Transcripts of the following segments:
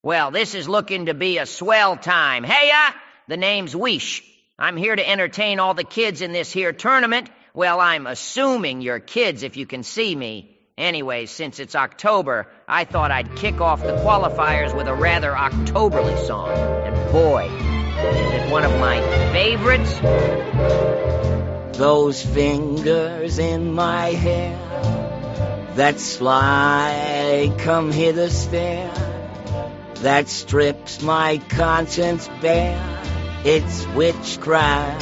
Well, this is looking to be a swell time. Heya! The name's Weesh. I'm here to entertain all the kids in this here tournament. Well, I'm assuming you're kids if you can see me. Anyway, since it's October, I thought I'd kick off the qualifiers with a rather Octoberly song. And boy, is it one of my favorites. Those fingers in my hair that sly come hither stare, that strips my conscience bare, it's witchcraft.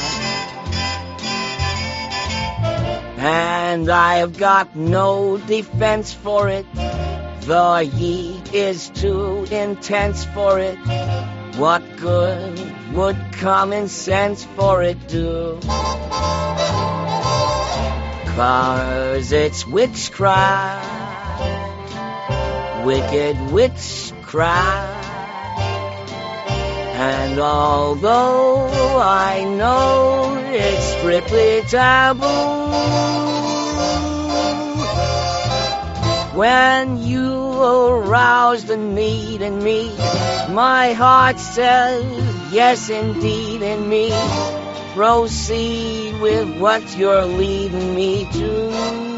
And I have got no defense for it, the heat is too intense for it. What good would common sense for it do? 'Cause it's witchcraft, wicked witchcraft. And although I know it's strictly taboo, when you arouse the need in me, my heart says yes indeed in me. Proceed with what you're leading me to.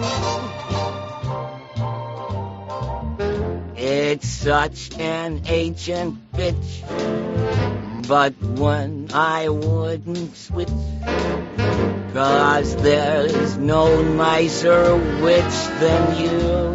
It's such an ancient bitch, but one I wouldn't switch, 'cause there's no nicer witch than you.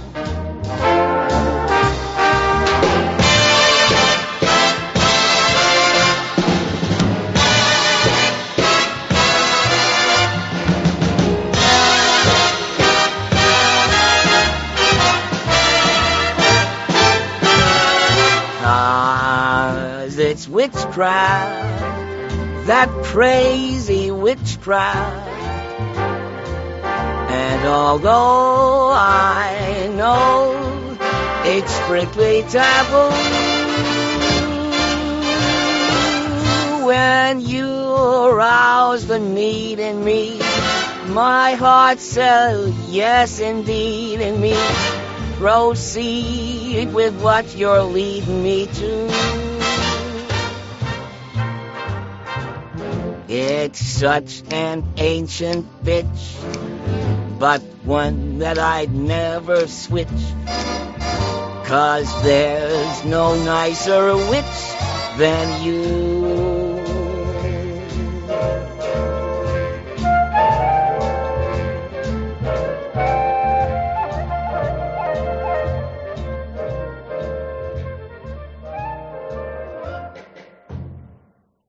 It's witchcraft, that crazy witchcraft. And although I know it's strictly taboo, when you arouse the need in me, my heart says yes indeed in me. Proceed with what you're leading me to. It's such an ancient bitch, but one that I'd never switch, 'cause there's no nicer witch than you.